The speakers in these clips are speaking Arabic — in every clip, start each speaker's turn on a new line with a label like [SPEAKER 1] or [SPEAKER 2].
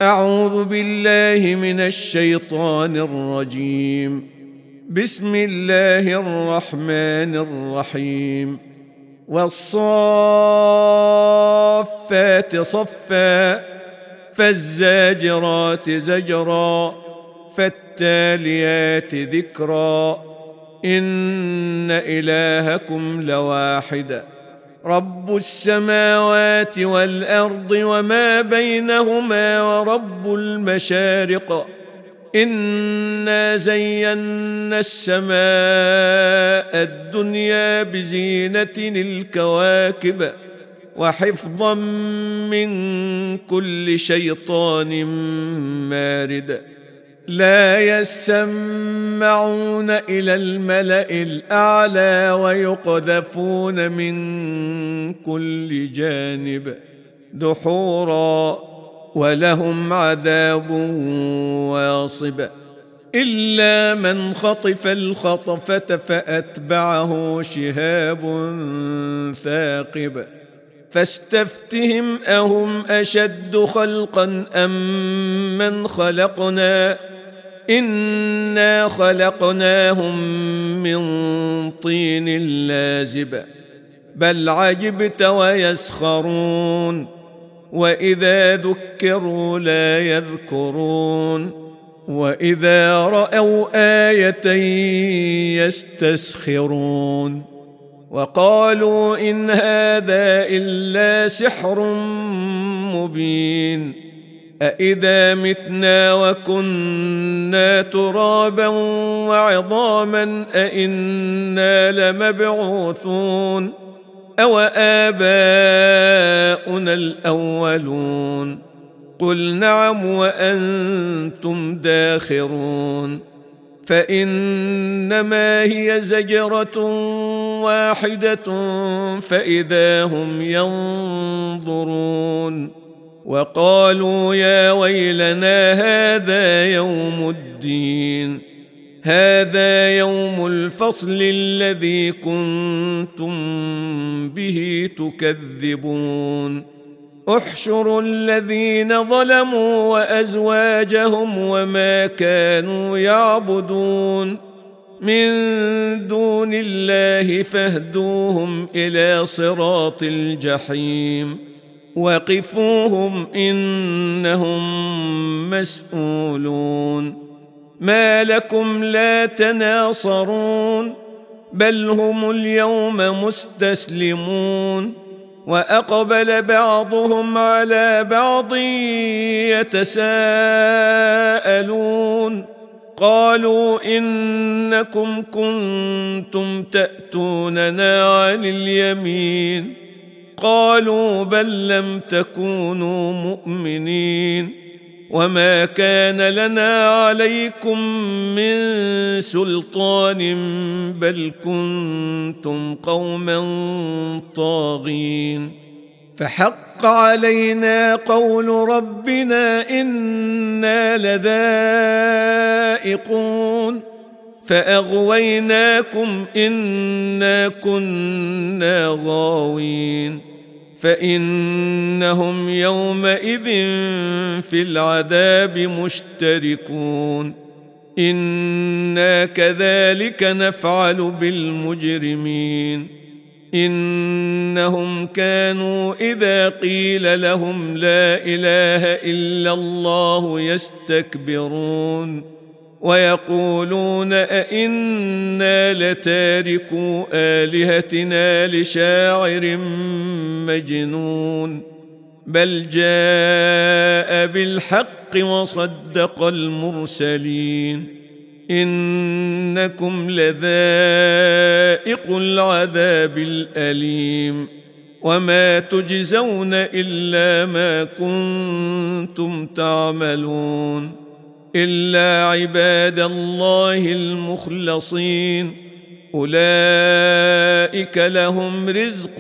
[SPEAKER 1] أعوذ بالله من الشيطان الرجيم. بسم الله الرحمن الرحيم. والصافات صفا فالزاجرات زجرا فالتاليات ذكرا إن إلهكم لواحد رب السماوات والأرض وما بينهما ورب المشارق إنا زينا السماء الدنيا بزينة الكواكب وحفظا من كل شيطان مارد لا يسمعون إلى الملأ الأعلى ويقذفون من كل جانب دحورا ولهم عذاب واصب إلا من خطف الخطفة فأتبعه شهاب ثاقب فاستفتهم أهم أشد خلقا أم من خلقنا إنا خلقناهم من طين لازب بل عجبت ويسخرون وإذا ذكروا لا يذكرون وإذا رأوا آية يستسخرون وقالوا إن هذا إلا سحر مبين أإذا متنا وكنا ترابا وعظاما أإنا لمبعوثون أو آباؤنا الأولون قل نعم وأنتم داخرون فإنما هي زجرة واحدة فإذا هم ينظرون وقالوا يا ويلنا هذا يوم الدين هذا يوم الفصل الذي كنتم به تكذبون احشروا الذين ظلموا وأزواجهم وما كانوا يعبدون من دون الله فاهدوهم إلى صراط الجحيم وقفوهم إنهم مسؤولون ما لكم لا تناصرون بل هم اليوم مستسلمون وأقبل بعضهم على بعض يتساءلون قالوا إنكم كنتم تأتوننا عن اليمين قالوا بل لم تكونوا مؤمنين وما كان لنا عليكم من سلطان بل كنتم قوما طاغين فحق علينا قول ربنا إنا لذائقون فأغويناكم إنا كنا غاوين فإنهم يومئذ في العذاب مشتركون إنا كذلك نفعل بالمجرمين إنهم كانوا إذا قيل لهم لا إله إلا الله يستكبرون ويقولون أئنا لتاركو آلهتنا لشاعر مجنون بل جاء بالحق وصدق المرسلين إنكم لذائق العذاب الأليم وما تجزون إلا ما كنتم تعملون إلا عباد الله المخلصين أولئك لهم رزق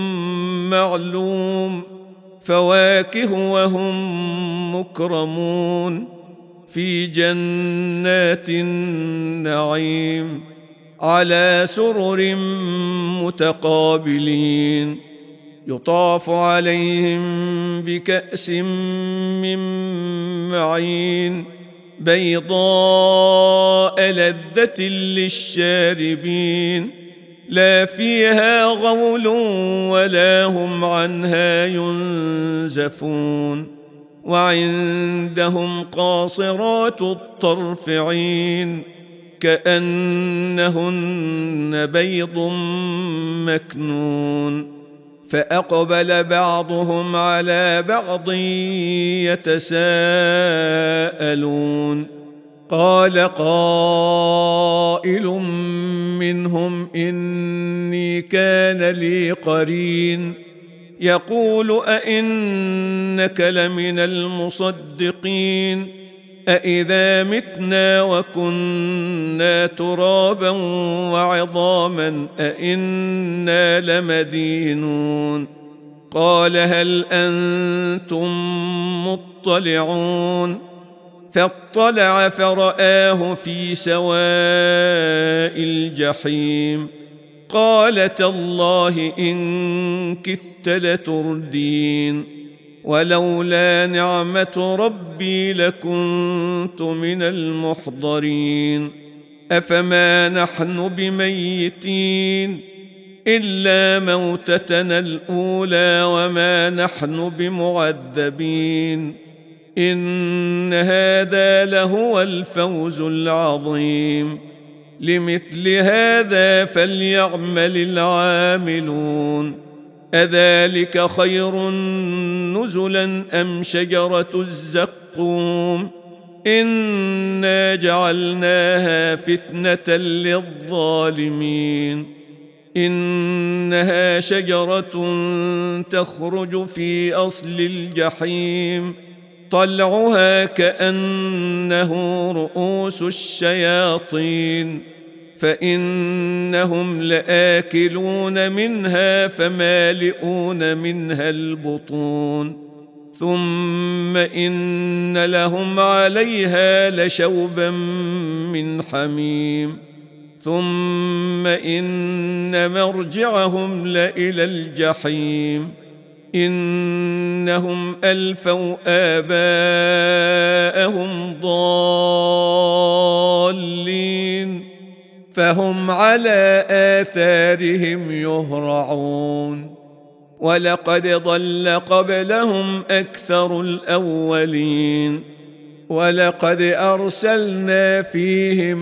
[SPEAKER 1] معلوم فواكه وهم مكرمون في جنات النعيم على سرر متقابلين يطاف عليهم بكأس من معين بيضاء لذة للشاربين لا فيها غول ولا هم عنها ينزفون وعندهم قاصرات الطرف عين كأنهن بيض مكنون فأقبل بعضهم على بعض يتساءلون قال قائل منهم إني كان لي قرين يقول أئنك لمن المصدقين أإذا متنا وكنا ترابا وعظاما أئنا لمدينون قال هل أنتم مطلعون فاطلع فرآه في سواء الجحيم قال تالله إن كدت لتردين ولولا نعمة ربي لكنت من المحضرين أفما نحن بميتين إلا موتتنا الأولى وما نحن بمعذبين إن هذا لهو الفوز العظيم لمثل هذا فليعمل العاملون أذلك خير نزلا أم شجرة الزقوم إنا جعلناها فتنة للظالمين إنها شجرة تخرج في أصل الجحيم طلعها كأنه رؤوس الشياطين فإنهم لآكلون منها فمالئون منها البطون ثم إن لهم عليها لشوبا من حميم ثم إن مرجعهم لإلى الجحيم إنهم ألفوا آباءهم ضالين فهم على آثارهم يهرعون ولقد ضل قبلهم أكثر الأولين ولقد أرسلنا فيهم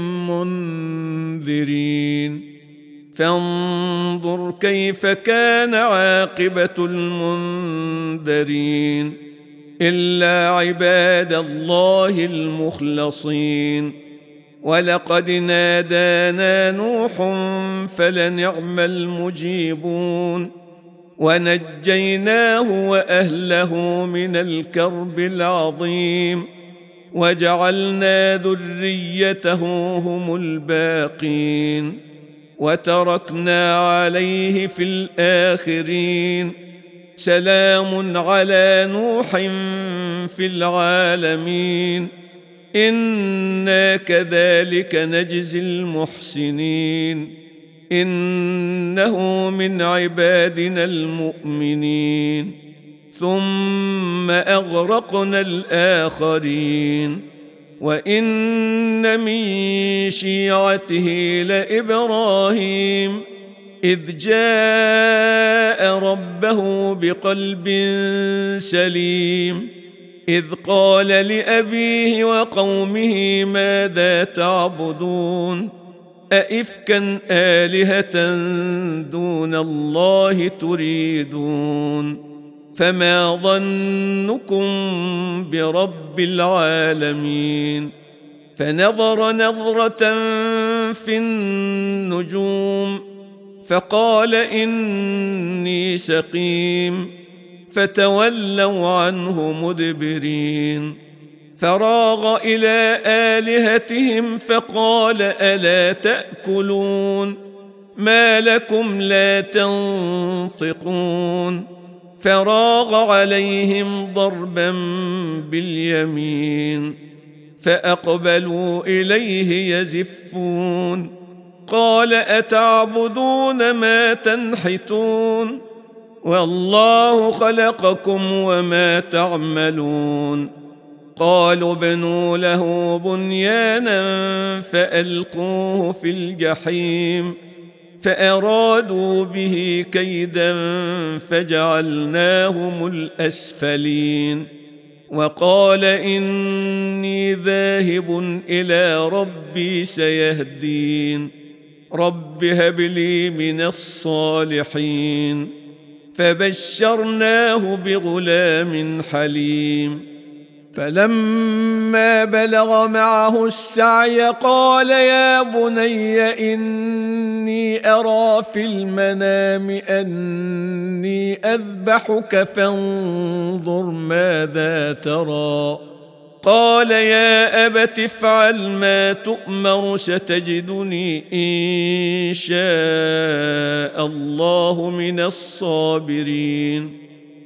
[SPEAKER 1] منذرين فانظر كيف كان عاقبة المنذرين إلا عباد الله المخلصين ولقد نادانا نوح فلنعم المجيبون ونجيناه وأهله من الكرب العظيم وجعلنا ذريته هم الباقين وتركنا عليه في الآخرين سلام على نوح في العالمين إنا كذلك نجزي المحسنين إنه من عبادنا المؤمنين ثم أغرقنا الآخرين وإن من شيعته لإبراهيم إذ جاء ربه بقلب سليم إذ قال لأبيه وقومه ماذا تعبدون أئفكا آلهة دون الله تريدون فما ظنكم برب العالمين فنظر نظرة في النجوم فقال إني سقيم فتولوا عنه مدبرين فراغ إلى آلهتهم فقال ألا تأكلون ما لكم لا تنطقون فراغ عليهم ضربا باليمين فأقبلوا إليه يزفون قال أتعبدون ما تنحتون والله خلقكم وما تعملون قالوا ابنوا له بنيانا فألقوه في الجحيم فأرادوا به كيدا فجعلناهم الأسفلين وقال إني ذاهب إلى ربي سيهدين رب هب لي من الصالحين فبشرناه بغلام حليم فلما بلغ معه السعي قال يا بني إني أرى في المنام أني أذبحك فانظر ماذا ترى قال يا أبت افعل ما تؤمر ستجدني إن شاء الله من الصابرين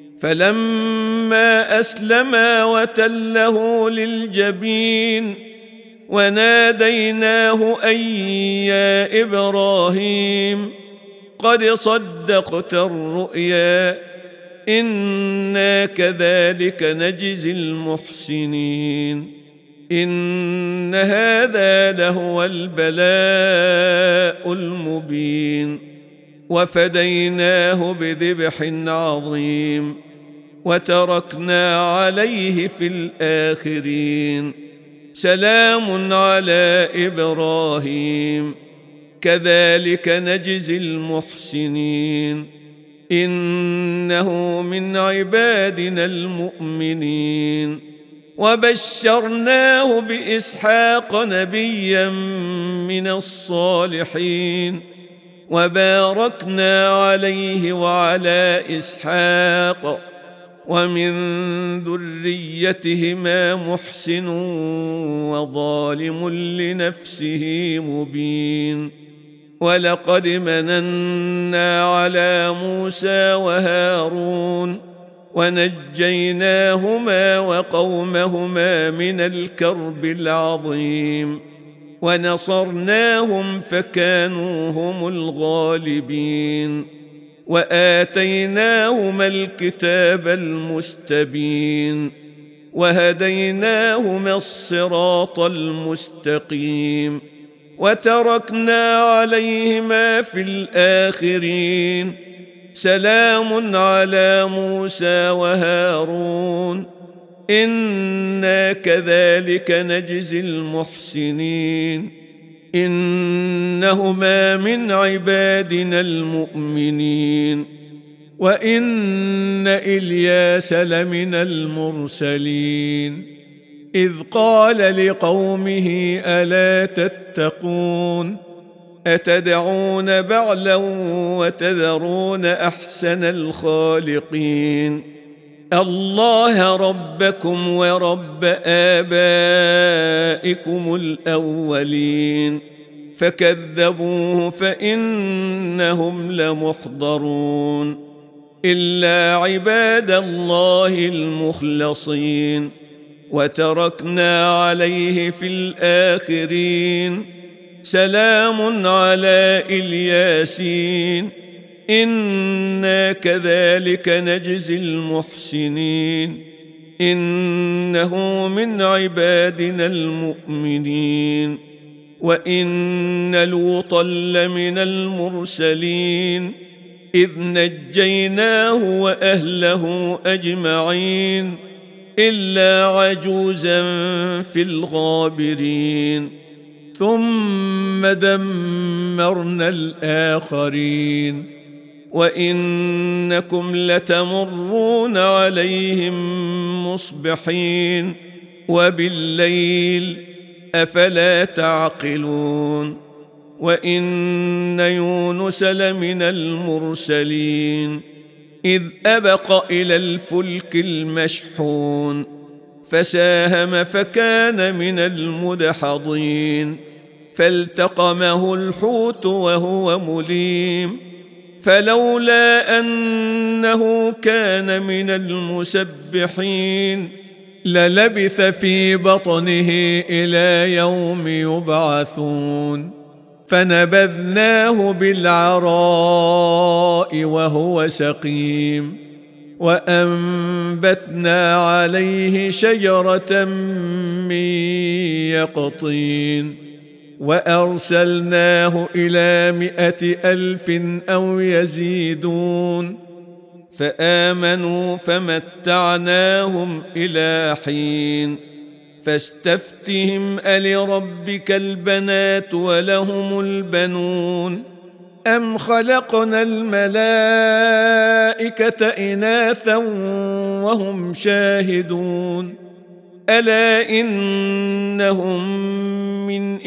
[SPEAKER 1] فلما أسلما وتله للجبين وناديناه أن يا إبراهيم قد صدقت الرؤيا إنا كذلك نجزي المحسنين إن هذا لهو البلاء المبين وفديناه بذبح عظيم وتركنا عليه في الآخرين سلام على إبراهيم كذلك نجزي المحسنين إنه من عبادنا المؤمنين وبشرناه بإسحاق نبيا من الصالحين وباركنا عليه وعلى إسحاق ومن ذريتهما محسن وظالم لنفسه مبين ولقد مننا على موسى وهارون ونجيناهما وقومهما من الكرب العظيم ونصرناهم فكانوا هم الغالبين وآتيناهما الكتاب المستبين وهديناهما الصراط المستقيم وتركنا عليهما في الآخرين سلام على موسى وهارون إنا كذلك نجزي المحسنين إنهما من عبادنا المؤمنين وإن إلياس لمن المرسلين إذ قال لقومه ألا تتقون أتدعون بعلا وتذرون أحسن الخالقين الله ربكم ورب آبائكم الأولين فكذبوه فإنهم لمحضرون إلا عباد الله المخلصين وتركنا عليه في الآخرين سلام على الياسين إنا كذلك نجزي المحسنين إنه من عبادنا المؤمنين وإن لوطا لمن المرسلين إذ نجيناه وأهله أجمعين إلا عجوزا في الغابرين ثم دمرنا الآخرين وإنكم لتمرون عليهم مصبحين وبالليل أفلا تعقلون وإن يونس لمن المرسلين إذ أبق إلى الفلك المشحون فساهم فكان من المدحضين فالتقمه الحوت وهو مليم فلولا أنه كان من المسبحين للبث في بطنه إلى يوم يبعثون فنبذناه بالعراء وهو سقيم وأنبتنا عليه شجرة من يقطين وأرسلناه إلى 100,000 أو يزيدون فآمنوا فمتعناهم إلى حين فاستفتهم ألربك البنات ولهم البنون أم خلقنا الملائكة إناثا وهم شاهدون ألا إنهم من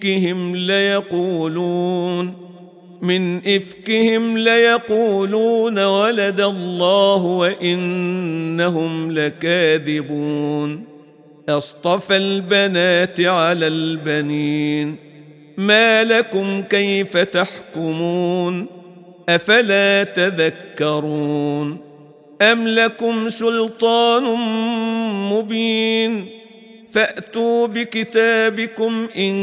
[SPEAKER 1] إفكهم ليقولون ولد الله وإنهم لكاذبون أصطفى البنات على البنين ما لكم كيف تحكمون أفلا تذكرون أم لكم سلطان مبين فأتوا بكتابكم إن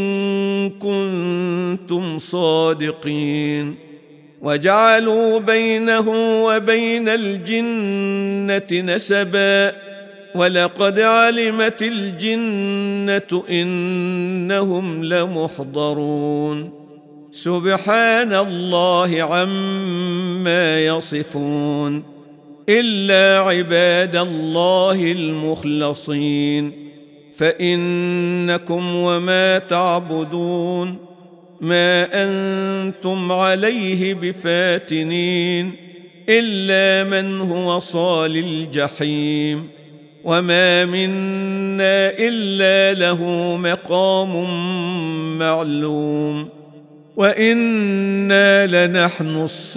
[SPEAKER 1] كنتم صادقين وجعلوا بينه وبين الجنة نسبا ولقد علمت الجنة إنهم لمحضرون سبحان الله عما يصفون إلا عباد الله المخلصين فإنكم وما تعبدون ما أنتم عليه بفاتنين إلا من هو صال الجحيم وما منا إلا له مقام معلوم وإنا لنحن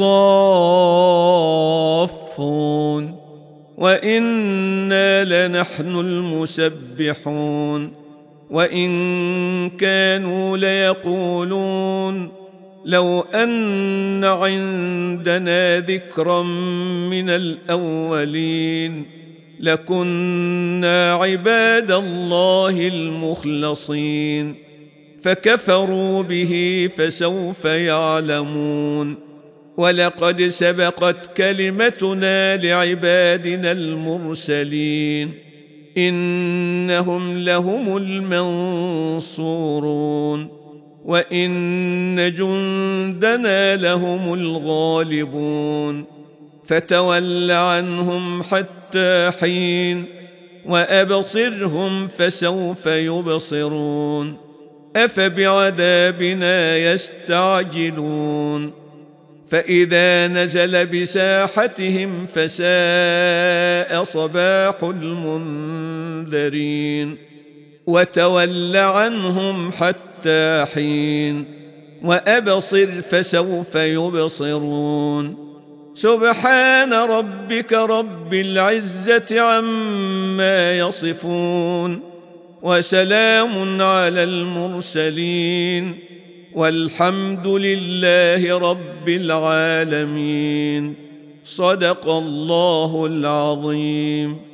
[SPEAKER 1] الصافون وإنا لنحن المسبحون وإن كانوا ليقولون لو أن عندنا ذكرا من الأولين لكنا عباد الله المخلصين فكفروا به فسوف يعلمون ولقد سبقت كلمتنا لعبادنا المرسلين إنهم لهم المنصورون وإن جندنا لهم الغالبون فتول عنهم حتى حين وأبصرهم فسوف يبصرون أفبعذابنا يستعجلون فإذا نزل بساحتهم فساء صباح المنذرين وتول عنهم حتى حين وأبصر فسوف يبصرون سبحان ربك رب العزة عما يصفون وسلام على المرسلين والحمد لله رب العالمين صدق الله العظيم.